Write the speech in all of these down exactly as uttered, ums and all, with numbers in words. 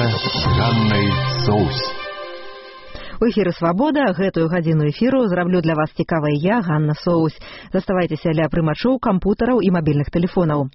з Ганнай Соус. У эфіры «Свабода». Гэтую гадзіну эфіру зраблю для вас цікавай я, Ганна Соус. Заставайцеся ля прымачоў, кампутараў і мабільных тэлефонаў.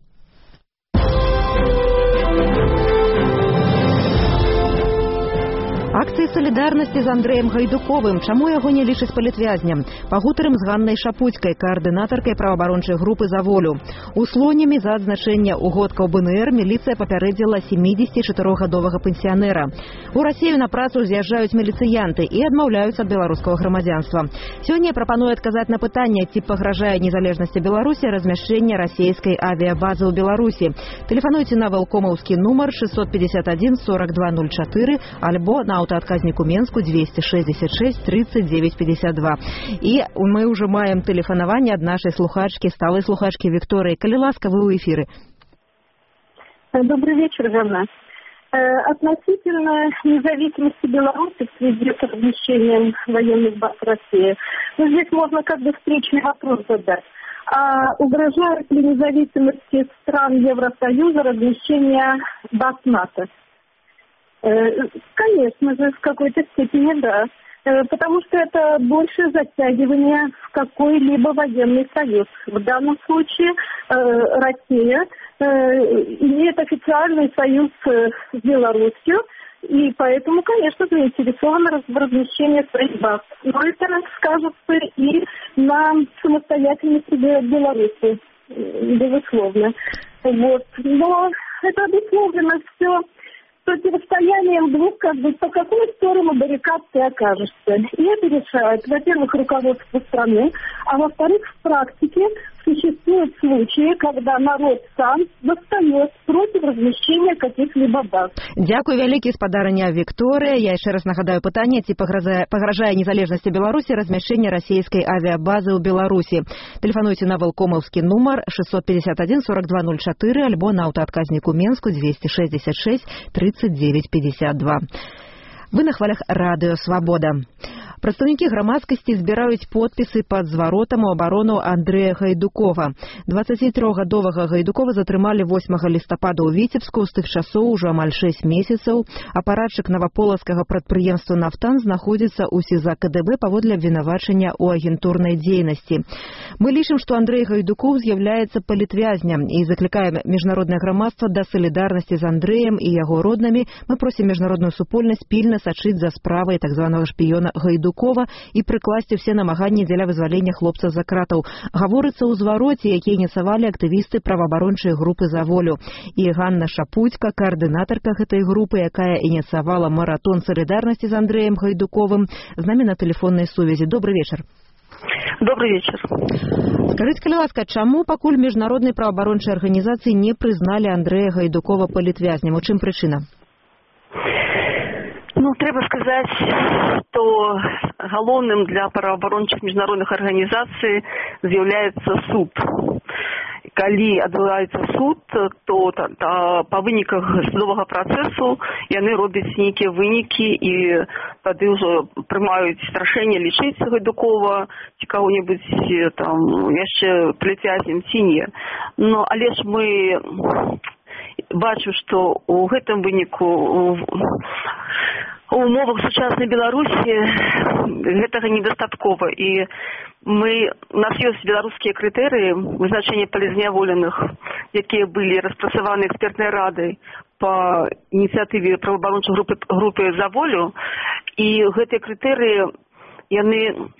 Акцыі салідарнасці з Андрэем Гайдуковым. Чаму яго не лічаць палітвязням? Пагутарым з Ганнай Шапуцькай, каардынатаркай праваабарончай групы «За волю». Услонямі за адзначэнне угодкаў бэ эн эр міліцыя папярэдзіла сямідзесяцічатырохгадовага пенсіянера. У Расію на працу з'язджаюць міліцыянты і адмаўляюцца ад беларускага грамадзянства. Сёння я прапаную адказаць на пытанне, ці пагражае незалежнасці Беларусі размяшчэнне расійскай авіябазы ў Беларусі. Тэлефануйце на вэлкомаўскі нумар шестьсот пятьдесят один сорок два ноль четыре альбо на аўтаадказніку Менску двести шестьдесят шесть тридцать девять пятьдесят два. І мы ўжо маем тэлефанаванне ад нашай слухачкі, сталай слухачкі Виктории. Калі ласка, вы ў эфіры. Добрый вечер, Ганна. Относительно независимости Беларуси в связи с размещением военных баз России, ну, здесь можно как бы встречный вопрос задать. А угрожает ли независимости стран Евросоюза размещение баз НАТО? Конечно же, в какой-то степени да, потому что это больше затягивание в какой-либо военный союз. В данном случае Россия имеет официальный союз с Беларусью, и поэтому, конечно, заинтересована в размещении своих баз. Но это скажется и на самостоятельности Беларуси, безусловно. Вот. Но это обусловлено все противостоянием двух, как бы, по какую сторону баррикад ты окажешься. И это решает, во-первых, руководство страны, а во-вторых, в практике существуют случаи, когда народ сам восстает против размещения каких-либо баз. Дякую вялікі, спадарыня Виктория. Я яшчэ раз нагадаю пытанне, ці пагражае, пагражае незалежнасці Беларусі размяшчэнне расійскай авіябазы ў Беларусі. Тэлефануйце на вэлкомаўскі нумар шестьсот пятьдесят один сорок два ноль четыре альбо на аўтаадказніку Менску двести шестьдесят шесть тридцать девять пятьдесят два. Вы на хвалях радыё «Свабода». Прадстаўнікі грамадскасці збіраюць подпісы пад зваротам у абарону Андрэя Гайдукова. дваццацітрохгадовага Гайдукова затрымалі восьмага лістапада ў Віцебску, з тых часоў ужо амаль шэсць месяцаў. Апаратчык наваполацкага прадпрыемства «Нафтан» знаходзіцца ў СІЗА ка дэ бэ паводле абвінавачання ў агентурнай дзейнасці. Мы лічым, што Андрэй Гайдуков з'яўляецца палітвязням і заклікаем міжнароднае грамадства да салідарнасці з Андрэем і яго роднымі. Мы просім міжнародную супольнасць пільна сачыць за справай так званага шпіёна Гайдукова і прыкласці ўсе намаганні дзеля вызвалення хлопца за кратаў. Гаворыцца ў звароце, які ініцыявалі актывісты праваабарончай групы «За волю». І Ганна Шапуцька, каардынатарка гэтай групы, якая ініцыявала маратон салідарнасці з Андрэем Гайдуковым, з намі на тэлефоннай сувязі. Добрый вечар. Добрый вечер. Скажите, калі ласка, чаму пакуль міжнароднай праваабарончай арганізацыі не прызналі Андрэя Гайдукова палітвязням? У чым прычына? Ну, трэба сказаць, што галоўным для праваабарончых міжнародных арганізацый з'яўляецца суд. Калі адбываецца суд, то та, та, па выніках судовага працэсу яны робяць нейкія вынікі і тады ўжо прымаюць рашэнне лічыць Гайдукова ці каго-небудзь там яшчэ палітвязнем ці не. Ну, але ж мы бачу, што ў гэтым выніку у умовах сучаснай Беларусі гэтага недастаткова. І мы, у нас ёсць беларускія крытэрыі вызначэння палізняволеных, якія былі распрацаваны экспертнай радай па ініцыятыве праваабарончай групы, групы «За волю». І гэтыя крытэрыі, яны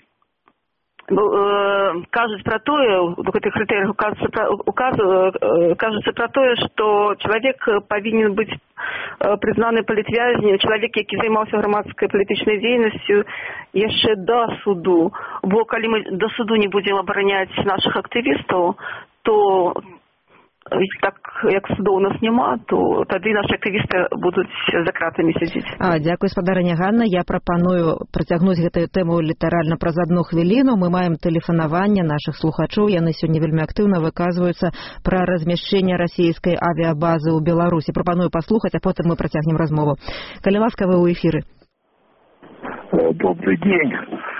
кажуць пра тое, у гэтых крытэрыях кажуцца пра тое, што чалавек павінен быць прызнаны палітвязнем, чалавек, які займаўся грамадскай палітычнай дзейнасцю яшчэ да суду. Бо калі мы да суду не будзем абараняць нашых актывістаў, то так як судоў у нас няма, то тады нашы актывісты будуць за кратамі сядзець. А, дзякуй, спадарыня Ганна. Я прапаную працягнуць гэтую тэму літаральна праз адну хвіліну. Мы маем тэлефанаванне нашых слухачоў. Яны сёння вельмі актыўна выказваюцца пра размяшчэнне расійскай авіябазы ў Беларусі. Прапаную паслухаць, а потым мы працягнем размову. Калі ласка, вы ў эфіры. Добрый день.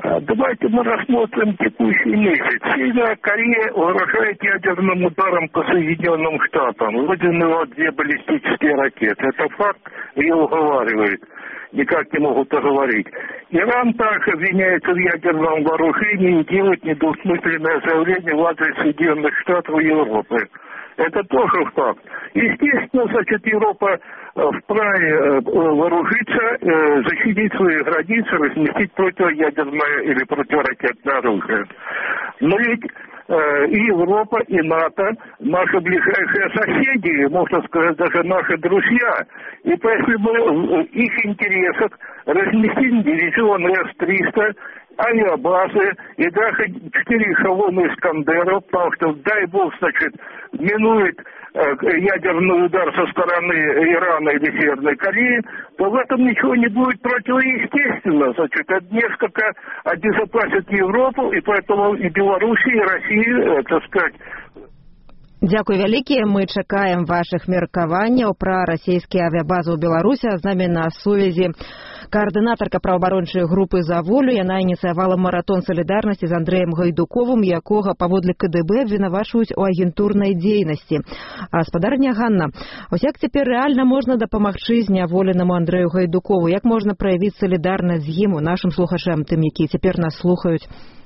Давайте мы рассмотрим текущий месяц. Северная Корея угрожает ядерным ударом по Соединенным Штатам. Выделила две баллистические ракеты. Это факт, ее уговаривает. Никак не могут договорить. Иран также обвиняется в ядерном вооружении и делает недвусмысленное заявление в адрес Соединенных Штатов и Европы. Это тоже факт. Естественно, значит, Европа вправе вооружиться, защитить свои границы, разместить противоядерное или противоракетное оружие. Но ведь и Европа, и НАТО, наши ближайшие соседи, можно сказать, даже наши друзья. И поэтому в их интересах разместить дивизион эс триста, авиабазы и даже четыре эшелона Искандеров, потому что, дай бог, значит, минует э, ядерный удар со стороны Ирана или Северной Кореи, то в этом ничего не будет противоестественно. Значит, это несколько обезопасит Европу, и поэтому и Белоруссия, и Россия, э, так сказать. Дзякуй вялікія. Мы чакаем вашых меркаванняў пра расійскія авіабазы ў Беларусі. З намі на сувязі координаторка правоабарончай групы «За волю». Яна ініцыявала маратон солідарнасці з Андрэем Гайдуковым, якога паводле ка дэ бэ абвінавачваюць у агентурнай дзейнасці. Спадарня Ганна, ось як цяпер рэальна можна дапамагчы зняволенаму Андрэю Гайдукову? Як можна праявіць солідарнасць з ім у нашым слухачам, тым, якія цяпер нас слухаюць?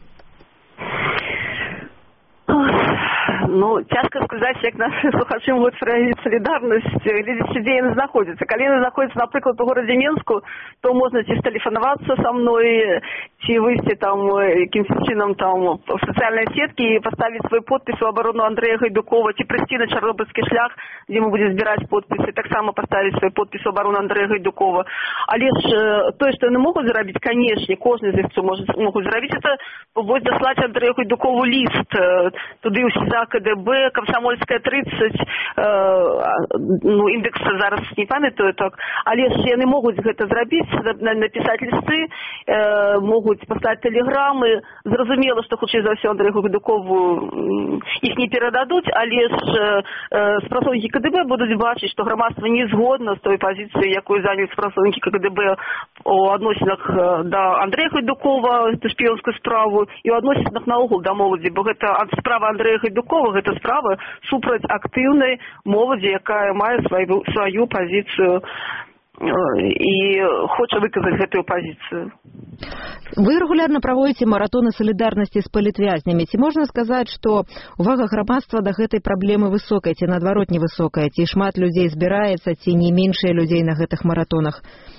Ну, цяжка сказаць, як нашы слухачы могуць праявіць салідарнасць, глядзячы, дзе яны знаходзяцца. Калі яны знаходзяцца, напрыклад, у горадзе Менску, то можна ці стэлефанавацца са мной, ці выйсці там якімся чынам там в сацыяльныя сеткі і паставіць свой подпіс у абарону Андрэя Гайдукова, ці прыйсці на Чарнобыльскі шлях, дзе мы будзем збіраць подпісы, таксама паставіць свой подпіс у абарону Андрэя Гайдукова. Але ж тое, што яны могуць зрабіць, канешне, кожны з іх могуць зрабіць, это вось даслаць Андрэю Гайдукову ліст туды ў СІЗА ка дэ бэ, Камсамольская тридцать, э, ну, індекс зараз не памятаю так, але ж яны могуць гэта зрабіць, напісаць лісты, э, могуць паслаць тэлеграмы. Зразумела, што хутчэй за ўсё Андрэю Гайдукову іх не перададуць, але ж э, спрацоўнікі ка дэ бэ будуць бачыць, што грамадства не згодна з той пазіцыяй, якую заняли спрацоўнікі ка дэ бэ у адносінах да Андрэя Гайдукова, шпіёнскую справу, і ў адносінах наогул да моладзі, бо гэта справа Андрэя Гайдукова, гэта справа супраць актыўнай моладзі, якая мае сваю, сваю пазіцыю і хоча выказаць гэтую пазіцыю. Вы регулярно праводзіце маратоны салідарнасці з палітвязнямі. Ці можна сказаць, што увага грамадства да гэтай праблемы высокая, ці наадварот невысокая, ці шмат людзей збіраецца, ці не меншыя людзей на гэтых маратонах?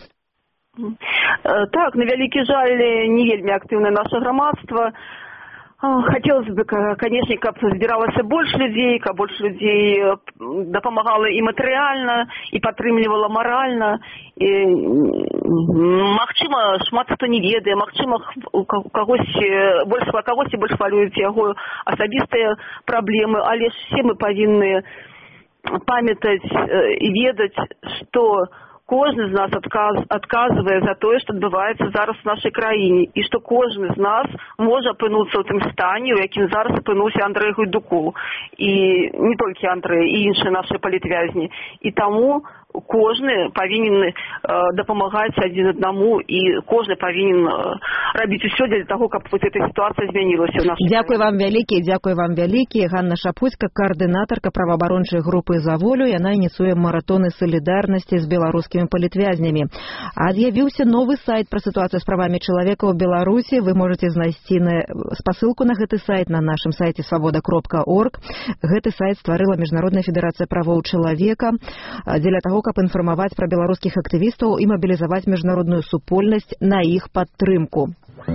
Так, на вялікі жаль, не вельмі актыўнае наша грамадства. Хотелось бы, конечно, каб збіралася больш людзей, каб больш людзей дапамагала і матэрыяльна, і падтрымлівала маральна. І, магчыма, шмат хто не ведае, магчыма, у кагосьці больш кагосьці больш хвалююць яго асабістыя праблемы, але ж все мы павінны памятаць і ведаць, што кожны з нас адказ, адказвае за тое, што адбываецца зараз у нашай краіне, і што кожны з нас можа апынуцца ў тым стане, у якім зараз апынуўся Андрэй Гайдукоў, і не толькі Андрэй, і іншыя нашыя палітвязні. І таму кожны павінен э, дапамагаць адзін аднаму, і кожны павінен э, рабіць усё для таго, каб вот эта сітуацыя змянілася ў нашай Дзякуй вам вялікі, дзякуй вам вялікі. Ганна Шапуцька, координаторка правоабарончай групы «За волю». Яна ініцыюе маратоны салідарнасці з беларускімі палітвязнямі. А з'явіўся новы сайт пра сітуацыю з правамі чалавека ў Беларусі. Вы можаце знайсці на... спасылку на гэты сайт на нашым сайце свабода кропка орг. Гэты сайт стварыла Міжнародная федэрацыя правоў чалавека дзеля таго, каб інфармаваць пра беларускіх актывістаў і мабілізаваць міжнародную супольнасць на іх падтрымку.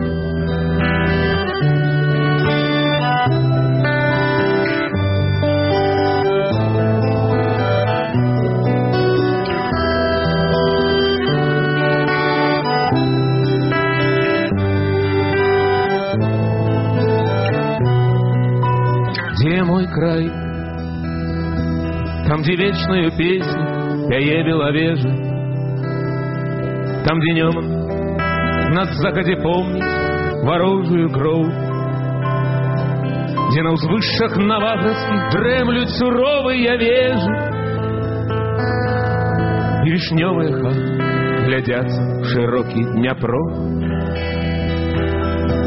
Где мой край? Там, где вечную песню пяе белавежа, там, где днем на закате помнить ворожую кроў, где на ўзвышшах наваградскіх дрэмлюць суровыя вежы, и вишневые хаты глядятся в широкий Дняпро.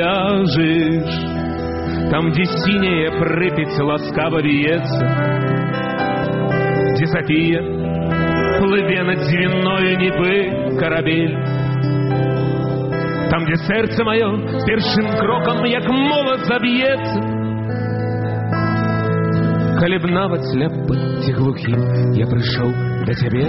ляжешь, там, где синяя Припять ласкаво вьется, где София, плыве над звенною Небы корабель, там, где сердце мое першим кроком, як молот, забьется. Калі б нават сляп быць глухім, я прыйшоў да цябе.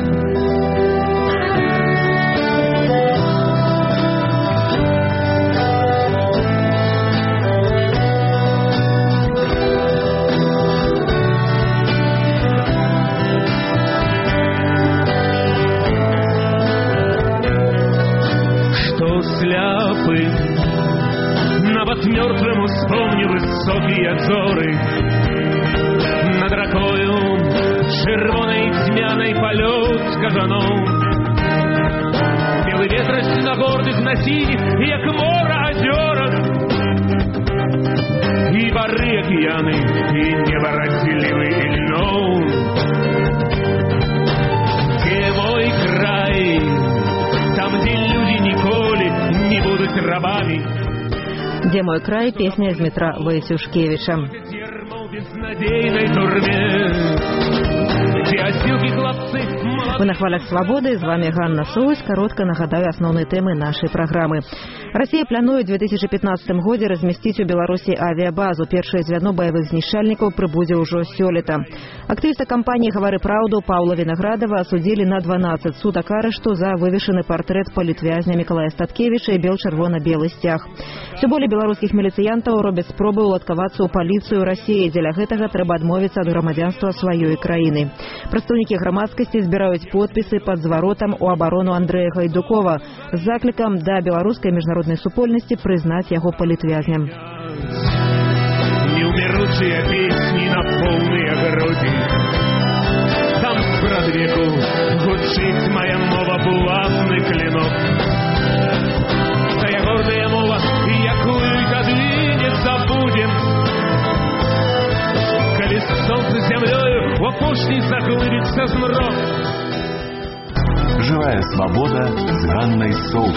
Что сляпы, нават мёртвым успомню высокие озоры, над ракою червоной тьмяной полет кажаном. Белый ветрость на гордых, на синих, як мора озерах, и бары океаны, и небо разделивы льном. Где мой край, там, где люди николи не будут рабами. «Где мой край» – песня из Дмитра Войсюшкевича. Вы на хвалях свободы, з вами Ганна Соус. Коротко нагадаю основные темы нашей программы. Россия планует в две тысячи пятнадцатом годзе разместить у Беларуси авиабазу. Першае звяно боевых знішчальнікаў прыбудзе ўжо сёлета. Актывіста кампании «Гавары праўду» Паўла Виноградова осудили на дванаццаць сутак арышту за вывешаны портрет палітвязня Миколая Статкевича и бел-чырвона-белый сцяг. Все более белорусских милициянтов робят спробы уладкавацца ў паліцыю России. Для гэтага трэба адмовіцца ад грамадзянства сваёй краіны. Прадстаўнікі грамадскасці збіраюць подпісы под зваротам у абарону Андрэя Гайдукова з заклікам да беларускай міжнароднай супольнасці прызнаць яго палітвязням. Неумеручыя песні на поўныя грудзі. Там спрадвеку гучыць моя мова булавны клинок. Тая гордая мова, якую тады не забудем. Калі солнце зямлёю у апошні заглыбіцца змрок. Живая свобода с Ганной Соус.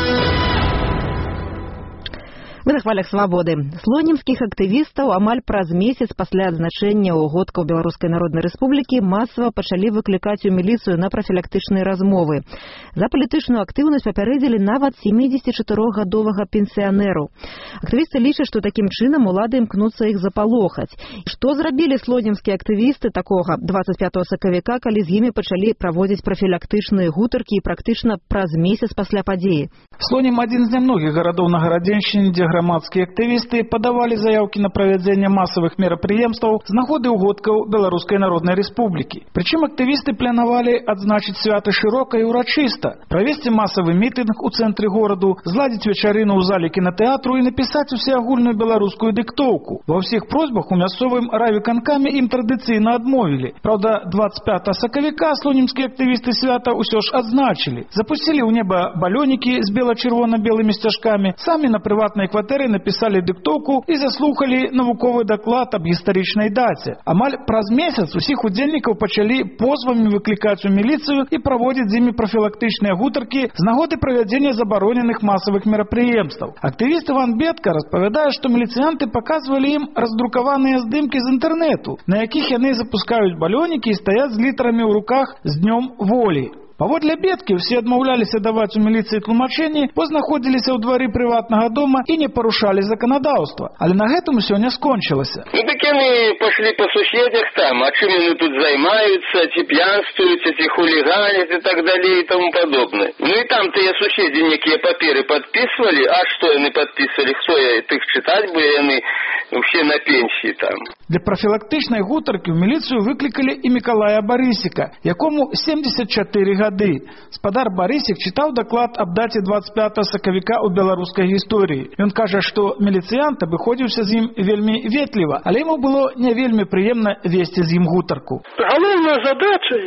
Вы на хвалях свободы. Слонімскіх актывістаў амаль праз месяц пасля адзначэння ўгодкаў Беларускай Народнай Рэспублікі масава пачалі выклікаць у міліцыю на прафілактычныя размовы. За палітычную актыўнасць папярэдзілі нават семидзесятичатырохгадовага пенсіянеру. Актывісты лічаць, што такім чынам улады імкнуцца іх запалохаць. Што зрабілі слонімскія актывісты такога двадцать пятого сакавіка, калі з імі пачалі праводзіць прафілактычныя гутаркі і практычна праз месяц пасля падзеі? Слонім адзін з нямногіх гарадоў на гарадзеншчыне, дзе грамадскія актывісты падавалі заявкі на правядзенне масавых мерапрыемстваў з нагоды ўгодкаў Беларускай Народнай Рэспублікі. Прычым актывісты планавалі адзначыць свята шырока і ўрачыста, правесці масавы мітынг у цэнтры гораду, зладзіць вечарыну ў зале кінатэатру і напісаць усеагульную беларускую дыктоўку. Ва ўсіх просьбах у мясцовым райвыканкаме ім традыцыйна адмовілі. Праўда, двадцать пятого сакавіка слонімскія актывісты свята ўсё ж адзначылі. Запусцілі ў неба балёнікі з бела-чырвона-белымі сцяжкамі, самі на прыватнай кватэры напісалі дыктоўку і заслухалі навуковы даклад аб гістарычнай даце. Амаль праз месяц усіх удзельнікаў пачалі позвамі выклікаць у міліцыю і праводзіць з імі прафілактычныя гутаркі з нагоды правядзення забароненых масавых мерапрыемстваў. Актывіст Іван Бедка распавядае, што міліцыянты паказвалі ім раздрукаваныя здымкі з інтэрнэту, на якіх яны запускаюць балёнікі і стаяць з літарамі ў руках з днём волі. Паводле Бедкі, усе адмаўляліся даваць у міліцыі тлумачэнні, бо знаходзіліся ў двары прыватнага дома і не парушалі заканадаўства. Але на гэтым усё не скончылася. Ну так яны пашлі па суседзях там, а чым яны тут займаюцца, ці п'янствуюць, ці хуліганяць і так далей і таму падобнае. Ну і там тыя суседзі некія паперы падпісвалі, а што яны падпісвалі, хто я тых чытаць, бо яны ўсе на пенсіі там. Для прафілактычнай гутаркі ў міліцыю выклікалі і Мікалая Барысіка, якому семьдесят чатыры гады. Спадар Барысік чытаў даклад аб даце двадцать пятого сакавіка ў беларускай гісторыі. Ён кажа, што міліцыянт абыходзіўся з ім вельмі ветліва, але яму было не вельмі прыемна весці з ім гутарку. Галоўная задача іх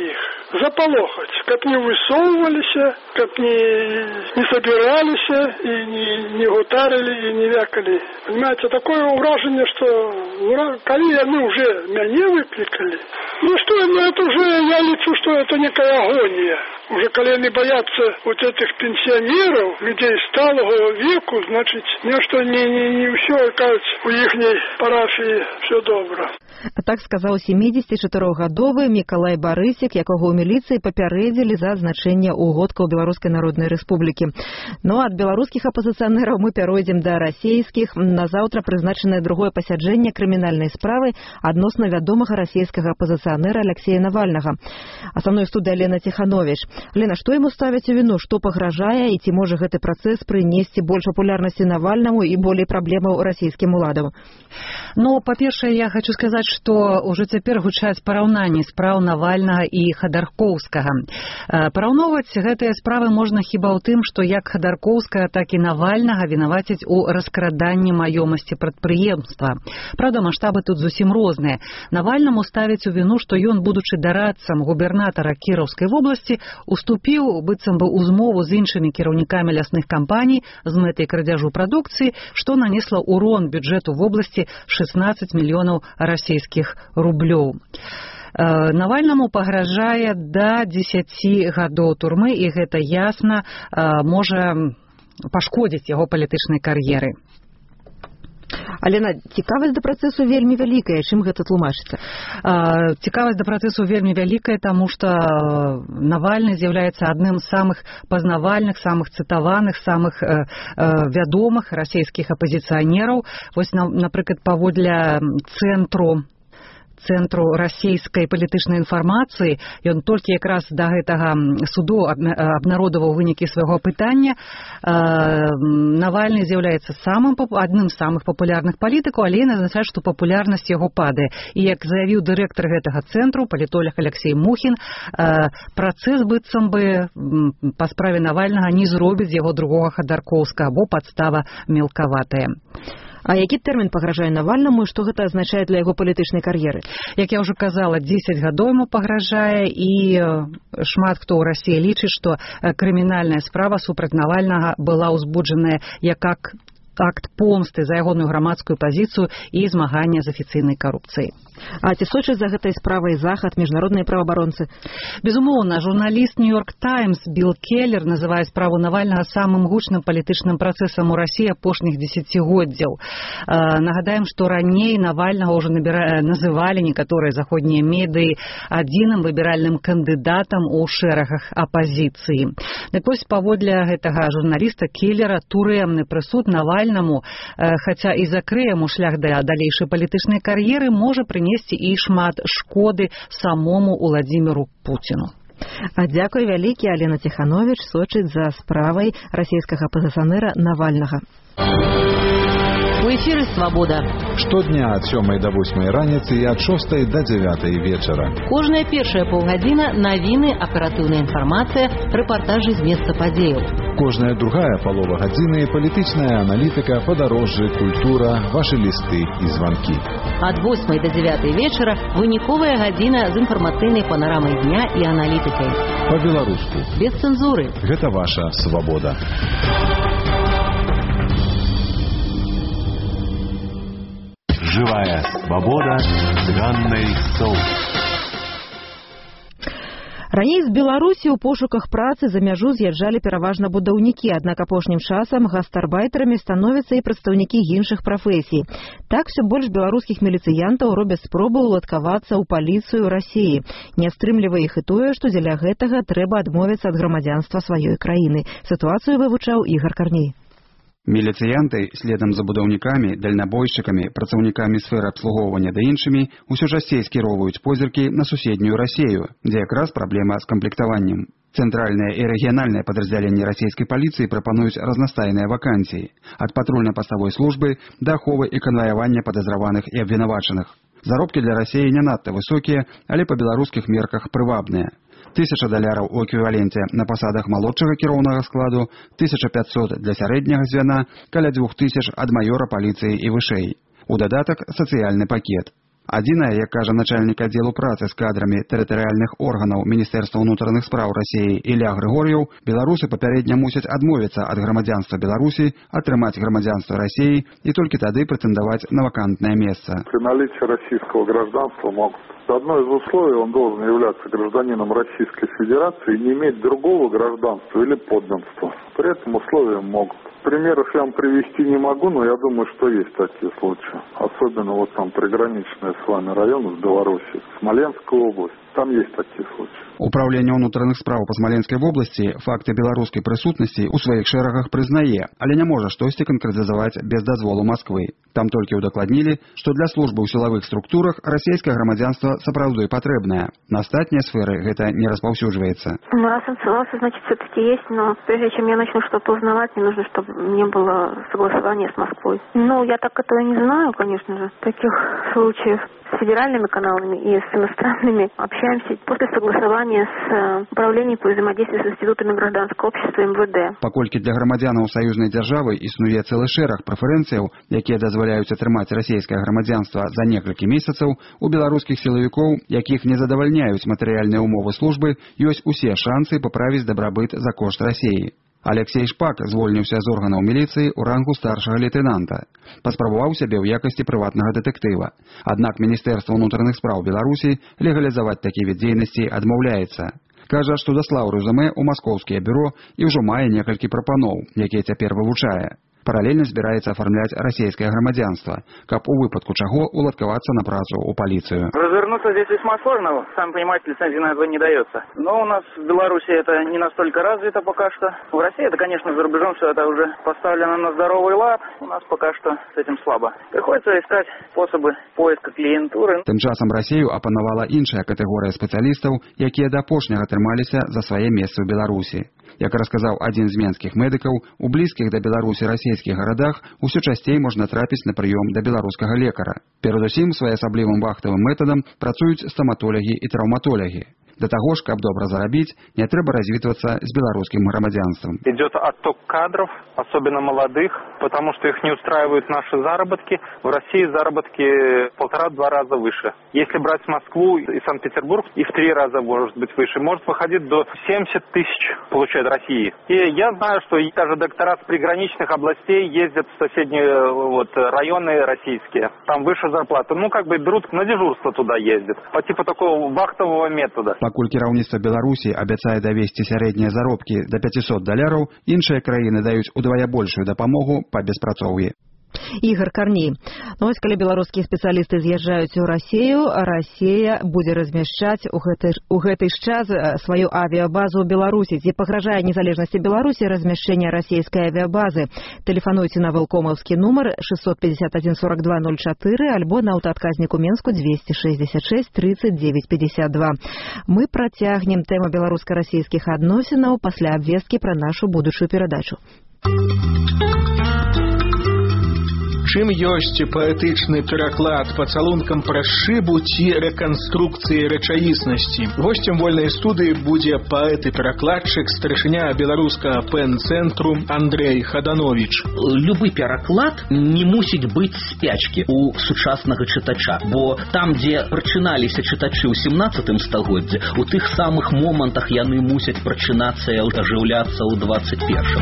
заполохать, как не высовывались, как не, не собирались, и не, не гутарили, и не вякали. Понимаете, такое уражение, что коли они уже меня выкликали, ну что, ну это уже, я лечу, что это некая агония. Уже коли они боятся вот этих пенсионеров, людей сталого веку, значит, нечто не, не, не все, кажется, у ихней парафии все добро. А так сказаў сямідзесятычатырохгадовы Мікалай Барысік, якога ў міліцыі папярэдзілі за азначэнне угодкаў Беларускай Народнай Рэспублікі. Ну, ад беларускіх апазіцыянераў мы пяройдзем да расейскіх. Назаўтра прызначанае другое пасяджэнне крымінальнай справы адносна вядомага расійскага апазіцыянера Алексея Навальнага. А са мной у студыі Лена Тиханович. Лена, што яму ставяць у віну, што пагражае і ці можа гэты працэс прынесці больш папулярнасці Навальнаму і болей праблемаў расійскім уладам? Ну, па-першае, я хочу сказаць, што ўжо цяпер гучаць параўнанні спраў Навальнага і Хадаркоўскага. Параўноўваць гэтыя справы можна хіба ў тым, што як Хадаркоўскага, так і Навальнага вінавацяць у раскраданні маёмасці прадпрыемства. Праўда, маштабы тут зусім розныя. Навальнаму ставяць у віну, што ён, будучы дарадцам губернатара Кіраўскай вобласці, уступіў быццам бы ў змову з іншымі кіраўнікамі лясных кампаній з мэтай крадзяжу прадукцыі, што нанесла ўрон бюджэту вобласці шэсцнаццаць мільёнаў расійскіх рублёў. Навальнаму пагражае да дзесяці гадоў турмы, і гэта ясна можа пашкодзіць яго палітычнай кар'еры. Алена, цікавасць да працэсу вельмі вялікая. Чым гэта тлумачыцца? Цікавасць да працэсу вельмі вялікая, таму што Навальны з'яўляецца адным з самых пазнавальных, самых цытаваных, самых э, э, вядомых расійскіх апазіцыянераў. Вось, напрыклад, паводле цэнтру цэнтру расійскай палітычнай інфармацыі, ён толькі якраз да гэтага суду абнародаваў вынікі свайго апытання. Навальны з'яўляецца самым адным з самых папулярных палітыкаў, але ён азначае, што папулярнасць яго падае. І як заявіў дырэктар гэтага цэнтру, палітолог Алексей Мухін, працэс быццам бы па справе Навальнага не зробіць з яго другога Хадаркоўскага, бо падстава мелкаватая. А які тэрмін пагражае Навальнаму і што гэта азначае для яго палітычнай кар'еры? Як я ўжо казала, дзесяць гадоў яму пагражае, і шмат хто ў Расіі лічыць, што крымінальная справа супраць Навальнага была ўзбуджаная як акт помсты за ягоную грамадскую пазіцыю і змагання з афіцыйнай карупцыяй. А ці сочыць за гэтай справай захад міжнародныя праваабаронцы? Безумоўна, журналіст Нью-Йорк Таймс Билл Келлер называе справу Навальнага самым гучным палітычным працэсам у Расіі апошніх дзесяцігоддзяў. Нагадаем, што раней Навальнага ўжо называлі некаторыя заходнія медыі адзіным выбіральным кандыдатам у шэрагах апазіцыі. Так вось, паводле гэтага журналіста Келлера, турэмны прысуд Навальнаму, хаця і закрые яму шлях да далейшай палітычнай кар'еры, можа прынесці і шмат шкоды самому Уладзіміру Пуціну. А дзякуй вялікі. Алена Тиханович сочыць за справай расійскага апазіцыянера Навальнага. У эфіры «Свабода». Штодня ад сёмай да восьмай раніцы і ад шостай да дзявятай вечара. Кожная першая паўгадзіна навіны, аператыўная інфармацыя, рэпартажы з месца падзеяў. Кожная другая палова гадзіны палітычная аналітыка, падарожжы, культура, вашы лісты і званкі. Ад восьмай да дзявятай вечара выніковая гадзіна з інфармацыйнай панарамай дня і аналітыкай. Па-беларуску. Без цэнзуры. Гэта ваша свабода. Живая свобода с Ганной Соус. Раней з Беларусі ў пошуках працы за мяжу з'язджалі пераважна будаўнікі, аднак апошнім часам гастарбайтарамі становяцца і прадстаўнікі іншых прафесій. Так, все больш беларускіх міліцыянтаў робяць спробы ўладкавацца ў паліцыю Расіі. Не стрымлівае іх і тое, што дзеля гэтага трэба адмовіцца ад грамадзянства сваёй краіны. Сітуацыю вывучаў Ігар Карней. Міліцыянты, следам за будаўнікамі, дальнабойшчыкамі, працаўнікамі сферы абслугоўвання да іншымі, усё часцей скіроўваюць позіркі на суседнюю Расію, дзе якраз праблема з камплектаваннем. Цэнтральнае і рэгіянальнае падраздзяленні расійскай паліцыі прапануюць разнастайныя вакансіі, ад патрульна-паставой службы да аховы і канваявання падазраваных і абвінавачаных. Заробкі для Расіі не надта высокія, але па беларускіх мерках прывабныя. Тысяча даляраў у эквіваленце на пасадах малодшага кіроўнага складу, тысяча пятьсот для сярэдняга звяна, каля двух тысяч ад маёра паліцыі і вышэй. У дадатак сацыяльны пакет. Адзінае, як кажа начальнік аддзелу працы з кадрамі тэрытарыяльных органаў Міністэрства ўнутраных спраў Расіі Ілля Григор'еў, беларусы папярэдня мусяць адмовіцца ад грамадзянства Беларусі, атрымаць грамадзянства Расіі і толькі тады прэтэндаваць на вакантнае месца. При наличии российского гражданства могут. Одно из условий, он должен являться гражданином Российской Федерации и не иметь другого гражданства или подданства. При этом условия могут. Примеров я вам привести не могу, но я думаю, что есть такие случаи. Особенно вот там приграничные с вами районы с Белоруссией, Смоленская область. Там есть такие случаи. Управление ўнутраных спраў па Смоленскай вобласці факты беларускай прысутнасці ў сваіх шэрагах прызнае, але не можа штосьці канкрэтызаваць без дазволу Масквы. Там толькі ўдакладнілі, што для службы ў сілавых структурах расійскае грамадзянства сапраўды патрэбнае. На астатнія сферы гэта не распаўсюджваецца. Ну, раз он ссылался, значит, все-таки есть, но прежде чем я начну что-то узнавать, мне нужно, чтобы не было согласования с Москвой. Ну, я так этого не знаю, конечно же, таких случаев. С федеральными каналами и с иностранными общаемся после согласования с управлением по взаимодействию с институтами гражданского общества эм вэ дэ. Паколькі для грамадзянаў саюзнай дзяржавы існуе цэлы шэраг прэферэнцыяў, якія дазваляюць атрымаць расійскае грамадзянства за некалькі месяцаў, у беларускіх сілавікоў, якіх не задавальняюць матэрыяльныя ўмовы службы, ёсць усе шансы паправіць дабрабыт за кошт Расіі. Алексей Шпак звольніўся з органаў міліцыі ў рангу старшага лейтэнанта. Паспрабаваў сябе ў якасці прыватнага дэтэктыва. Аднак Міністэрства ўнутраных спраў Беларусі легалізаваць такі від дзейнасці адмаўляецца. Кажа, што даслаў рэзюмэ ў маскоўскія бюро і ўжо мае некалькі прапаноў, якія цяпер вывучае. Паралельна збіраецца афармляць расійскае грамадзянства, каб у выпадку чаго уладкавацца на працу ў паліцыю. Развернуться здесь весьма сложно. Сами понимаете, лицензии на это не дается. Но у нас в Беларуси это не настолько развито пока что. В России это, конечно, за рубежом все это уже поставлено на здоровый лад. У нас пока что с этим слабо. Приходится искать способы поиска клиентуры. Тым часам Расію апанавала іншая катэгорыя спецыялістаў, якія да апошняга трымаліся за свае месцы ў Беларусі. Як расказаў адзін з менскіх медыкаў, у блізкіх да Беларусі расійскіх гарадах усё часцей можна трапіць на прыём да беларускага лекара. Перадусім своеасаблівым вахтавым метадам працуюць стаматолягі і траўматолягі. До того ж, каб добра заробить, не треба развитываться с белорусским громадянством. Идет отток кадров, особенно молодых, потому что их не устраивают наши заработки. В России заработки полтора-два раза выше. Если брать Москву и Санкт-Петербург, и в три раза может быть выше. Может выходить до семьдесят тысяч, получает Россия. И я знаю, что даже доктора с приграничных областей ездят в соседние вот, районы российские. Там выше зарплата. Ну, как бы берут на дежурство туда ездят. По типу такого вахтового метода. Пакуль кіраўніцтва Беларусі абяцае давесці сярэднія заробкі да пяцісот даляраў, іншыя краіны даюць удвая большую дапамогу па беспрацоўі. Ігор Карней. Ну, вось, калі беларускія спецыялісты з'язджаюць у Расію, Расія будзе размяшчаць у гэты, у гэты ж час сваю авіябазу ў Беларусі. Ці пагражае незалежнасці Беларусі размяшчэнне расійскай авіябазы? Тэлефануйце на вэлкомаўскі нумар шестьсот пятьдесят один сорок два ноль четыре альбо на аўтаадказніку Менску двести шестьдесят шесть тридцать девять пятьдесят два. Мы працягнем тэму беларуска-расійскіх адносінаў пасля абвесткі пра нашу будучую перадачу. Чым ёсць паэтычны пераклад пацалункам праз шыбу ці рэканструкцыі рэчаіснасці. Госцем вольнай студыі будзе паэт і перакладчык, старшыня беларускага пэн-цэнтру Андрэй Хаданович. Любы пераклад не мусіць быць спячкі у сучаснага чытача, бо там, дзе прачыналіся чытачы ў сямнаццатым стагоддзі, у тых самых момантах яны мусяць прачынацца і ажыўляцца ў двадцать першым.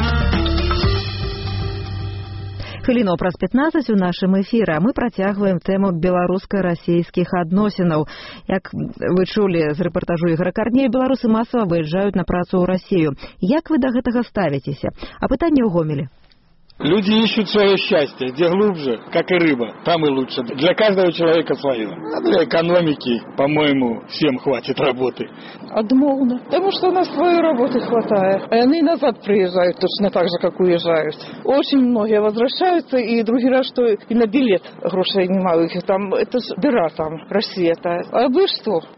Хвіліну праз пятнаццаць у нашым эфіры, а мы працягваем тэму беларуска-расійскіх адносінаў. Як вы чулі з рэпартажу Ігора Карнея, беларусы масава выязджаюць на працу ў Расію. Як вы да гэтага ставіцеся? А пытанне ў Гомелі. Люди ищут свое счастье, где глубже, как и рыба, там и лучше. Для каждого человека свое. А для экономики, по-моему, всем хватит работы. Адмоўна, потому что у нас своей работы хватает. А они назад приезжают точно так же, как уезжают. Очень многие возвращаются, и другой раз, что и на билет грошей не мало. Там, это ж дыра там, Россия-то. А вы что?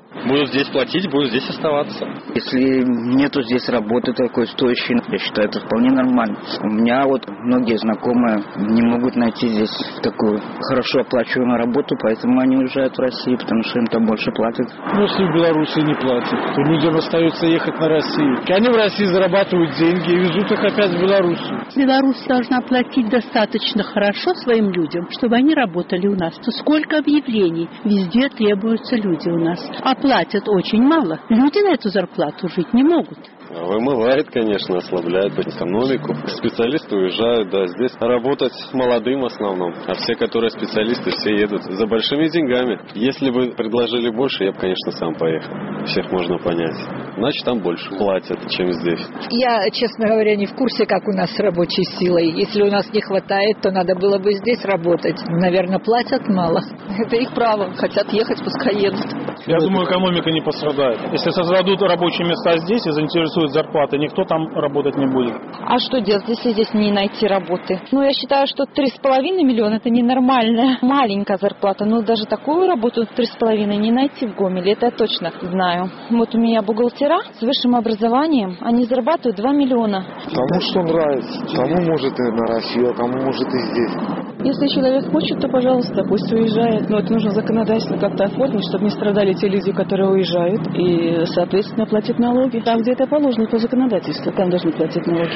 Будут здесь платить, будут здесь оставаться. Если нету здесь работы такой стоящей, я считаю, это вполне нормально. У меня вот многие знакомые не могут найти здесь такую хорошо оплачиваемую работу, поэтому они уезжают в Россию, потому что им там больше платят. Ну, если в Беларуси не платят, то людям остается ехать на Россию. Они в России зарабатывают деньги и везут их опять в Белоруссию. Беларусь должна платить достаточно хорошо своим людям, чтобы они работали у нас. То сколько объявлений, везде требуются люди у нас. А платят очень мало. Люди на эту зарплату жить не могут. Вымывает, конечно, ослабляет экономику. Специалисты уезжают, да, здесь работать молодым в основном. А все, которые специалисты, все едут за большими деньгами. Если бы предложили больше, я бы, конечно, сам поехал. Всех можно понять. Значит, там больше платят, чем здесь. Я, честно говоря, не в курсе, как у нас с рабочей силой. Если у нас не хватает, то надо было бы здесь работать. Наверное, платят мало. Это их право. Хотят ехать, пускай едут. Я думаю, экономика не пострадает. Если создадут рабочие места здесь и заинтересуют зарплаты, никто там работать не будет. А что делать, если здесь не найти работы? Ну, я считаю, что три с половиной миллиона это ненормальная, маленькая зарплата. Ну, даже такую работу три с половиной не найти в Гомеле, это я точно знаю. Вот у меня бухгалтера с высшим образованием, они зарабатывают два миллиона. Кому что нравится, кому может и на Россию, а кому может и здесь. Если человек хочет, то, пожалуйста, пусть уезжает. Но это нужно законодательно как-то оформить, чтобы не страдали те люди, которые уезжают, и, соответственно, платят налоги. Там, где это положено по законодательству, там должны платить налоги.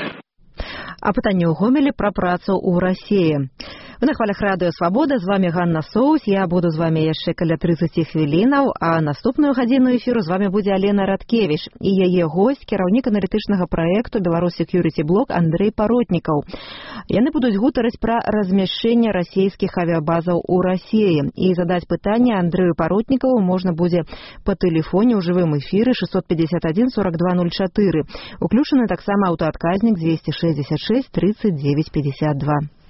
А пытанне ў Гомелі пра працу ў Расіі. Вы на хвалях радыё Свабода, з вами Ганна Соус, я буду з вами яшчэ каля трыццаць хвілінаў, а наступную гадзіну эфіру з вами будзе Алена Радкевіч і яе госць, кіраўнік аналітычнага праекту Беларусь Security Block Андрэй Паротнікаў. Яны будуць гутарыць пра размяшчэнне расійскіх авіабазаў у Расіі. І задаць пытанне Андрэю Паротнікаву можна будзе па тэлефоне ў жывым эфіры шестьсот пятьдесят один сорок два ноль четыре. Уключаны таксама аўтаадказнік двести шестьдесят шесть тридцать девять пятьдесят два.